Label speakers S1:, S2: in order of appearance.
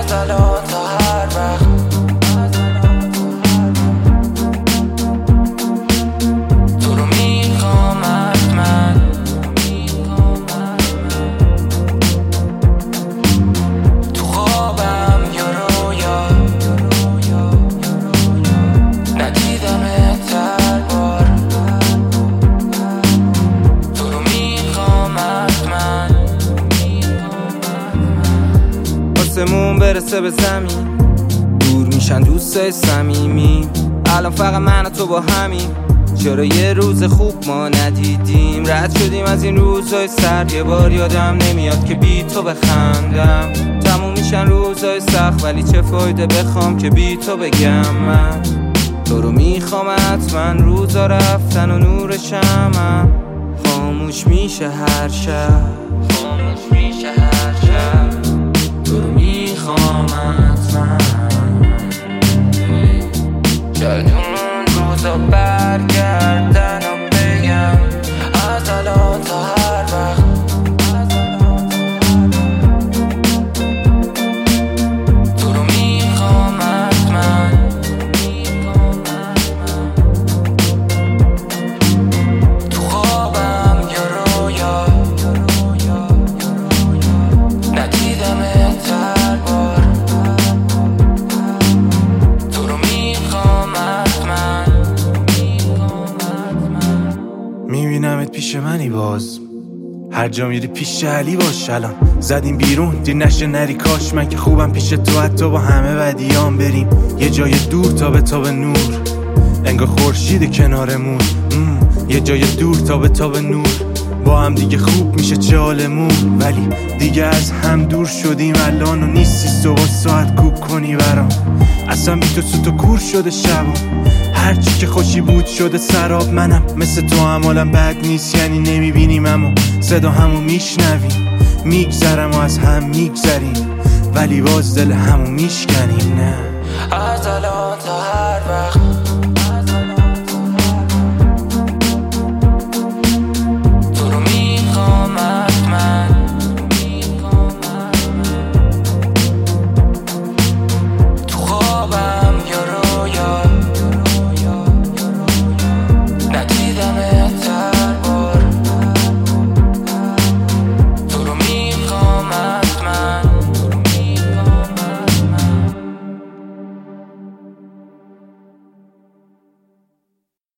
S1: از الان تا هر وقت. تو رو میخوام حتما، تو خوابم یا رویا، ندیدمت هر بار. تو رو میخوام حتما، آسمون برسه به زمین، دور میشن دوستای صمیمی. الان فقط من و تو با همین، چرا یه روز خوب ما ندیدیم؟ رد شدیم از این روزای سرد، یه بار یادم نمیاد که بی تو بخندم. تموم میشن روزای سخت، ولی چه فایده بخوام که بی تو بگم من تو رو میخوام حتما. روزا رفتن و نور شمعم خاموش میشه هر شب، خاموش میشه هر شب. تو رو میخوام حتما، شاید اون روزا برگردن و بگم از الان تا هر وقت. تو رو میخوام حتما، تو خوابم یا رویا، ندیدمت هر بار. تو رو میخوام حتما،
S2: میبینمت پیش منی باز، هر جا میری پیش علی باش. الان زدیم بیرون دیر نشه نری، کاش من که خوبم پیش تو، حتی با همه بدیام بریم یه جای دور تا به نور. انگار خورشید کنارمون، یه جای دور تا به نور. با هم دیگه خوب میشه چه حالمون، ولی دیگه از هم دور شدیم الان و نیستی صبح ساعت کوب کنی برام. اصلا بی تو سوت و کور شده شبم، هرچی که خوشی بود شده سراب. منم مثل تو عمالم بد نیست، یعنی نمیبینیم اما صدا همو میشنویم. میگذرم و از هم میگذریم، ولی باز دل همو میشکنیم. نه
S1: از الان تا هر وقت.